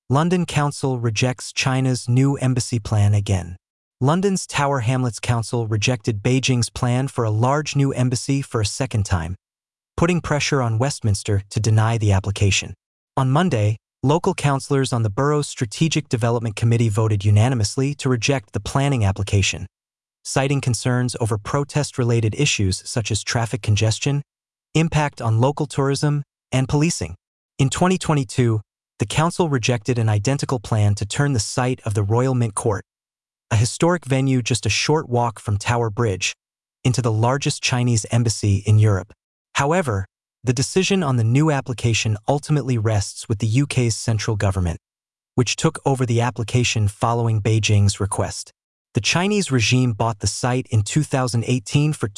London Council rejects China's new embassy plan again. London's Tower Hamlets Council rejected Beijing's plan for a large new embassy for a second time, putting pressure on Westminster to deny the application. On Monday, local councillors on the borough's Strategic Development Committee voted unanimously to reject the planning application, citing concerns over protest-related issues such as traffic congestion, impact on local tourism, and policing. In 2022, the council rejected an identical plan to turn the site of the Royal Mint Court, a historic venue just a short walk from Tower Bridge, into the largest Chinese embassy in Europe. However, the decision on the new application ultimately rests with the UK's central government, which took over the application following Beijing's request. The Chinese regime bought the site in 2018 for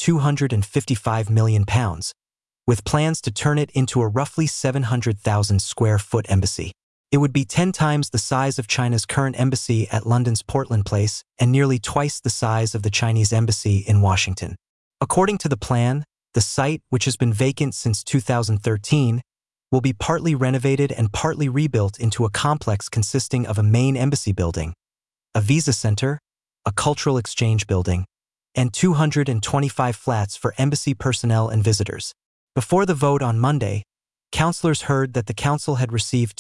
£255 million, with plans to turn it into a roughly 700,000 square foot embassy. It would be 10 times the size of China's current embassy at London's Portland Place and nearly twice the size of the Chinese embassy in Washington. According to the plan, the site, which has been vacant since 2013, will be partly renovated and partly rebuilt into a complex consisting of a main embassy building, a visa center, a cultural exchange building, and 225 flats for embassy personnel and visitors. Before the vote on Monday, councillors heard that the council had received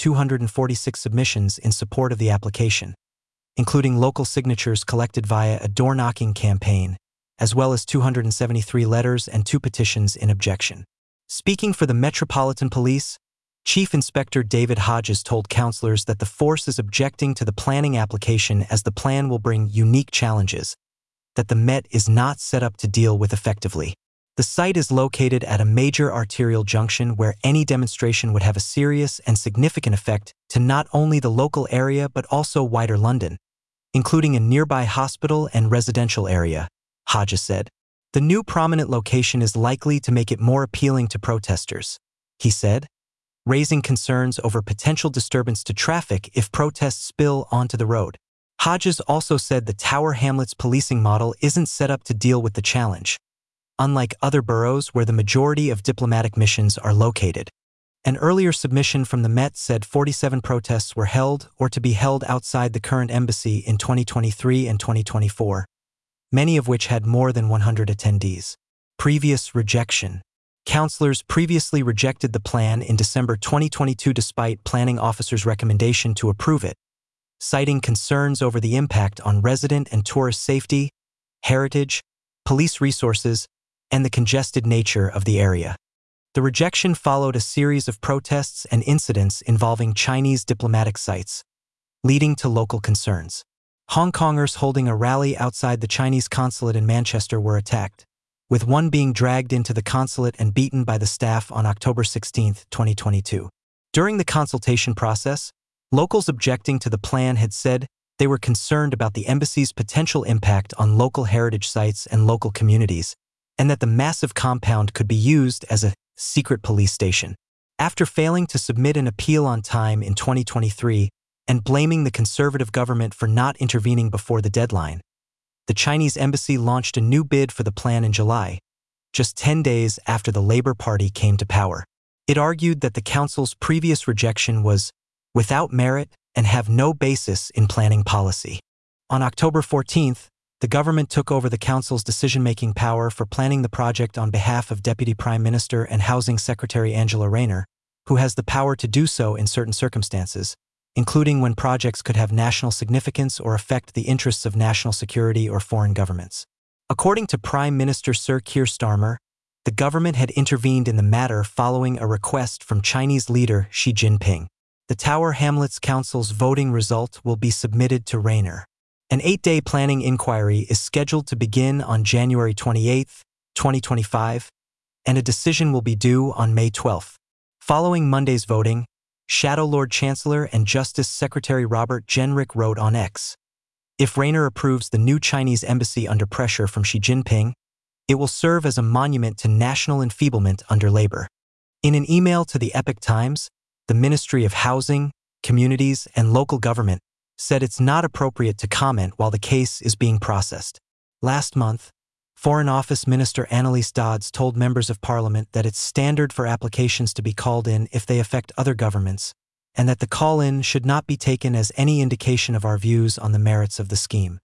246 submissions in support of the application, including local signatures collected via a door-knocking campaign, as well as 273 letters and 2 petitions in objection. Speaking for the Metropolitan Police, Chief Inspector David Hodges told councillors that the force is objecting to the planning application as the plan will bring unique challenges that the Met is not set up to deal with effectively. The site is located at a major arterial junction where any demonstration would have a serious and significant effect to not only the local area but also wider London, including a nearby hospital and residential area, Hodges said. The new prominent location is likely to make it more appealing to protesters, he said, raising concerns over potential disturbance to traffic if protests spill onto the road. Hodges also said the Tower Hamlets policing model isn't set up to deal with the challenge, unlike other boroughs where the majority of diplomatic missions are located. An earlier submission from the Met said 47 protests were held or to be held outside the current embassy in 2023 and 2024, many of which had more than 100 attendees. Previous rejection. Councillors previously rejected the plan in December 2022 despite planning officers' recommendation to approve it, citing concerns over the impact on resident and tourist safety, heritage, police resources, and the congested nature of the area. The rejection followed a series of protests and incidents involving Chinese diplomatic sites, leading to local concerns. Hong Kongers holding a rally outside the Chinese consulate in Manchester were attacked, with one being dragged into the consulate and beaten by the staff on October 16, 2022. During the consultation process, locals objecting to the plan had said they were concerned about the embassy's potential impact on local heritage sites and local communities, and that the massive compound could be used as a secret police station. After failing to submit an appeal on time in 2023 and blaming the conservative government for not intervening before the deadline, the Chinese embassy launched a new bid for the plan in July, just 10 days after the Labour Party came to power. It argued that the council's previous rejection was without merit and have no basis in planning policy. On October 14th, the government took over the council's decision-making power for planning the project on behalf of Deputy Prime Minister and Housing Secretary Angela Rayner, who has the power to do so in certain circumstances, including when projects could have national significance or affect the interests of national security or foreign governments. According to Prime Minister Sir Keir Starmer, the government had intervened in the matter following a request from Chinese leader Xi Jinping. The Tower Hamlets Council's voting result will be submitted to Rayner. An 8-day planning inquiry is scheduled to begin on January 28, 2025, and a decision will be due on May 12. Following Monday's voting, Shadow Lord Chancellor and Justice Secretary Robert Jenrick wrote on X, "If Rayner approves the new Chinese embassy under pressure from Xi Jinping, it will serve as a monument to national enfeeblement under Labour." In an email to the Epoch Times, the Ministry of Housing, Communities, and Local Government said it's not appropriate to comment while the case is being processed. Last month, Foreign Office Minister Annalise Dodds told members of Parliament that it's standard for applications to be called in if they affect other governments, and that the call-in should not be taken as any indication of our views on the merits of the scheme.